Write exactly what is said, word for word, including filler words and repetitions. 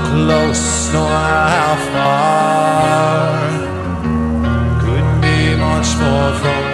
close nor how far. Couldn't be much more from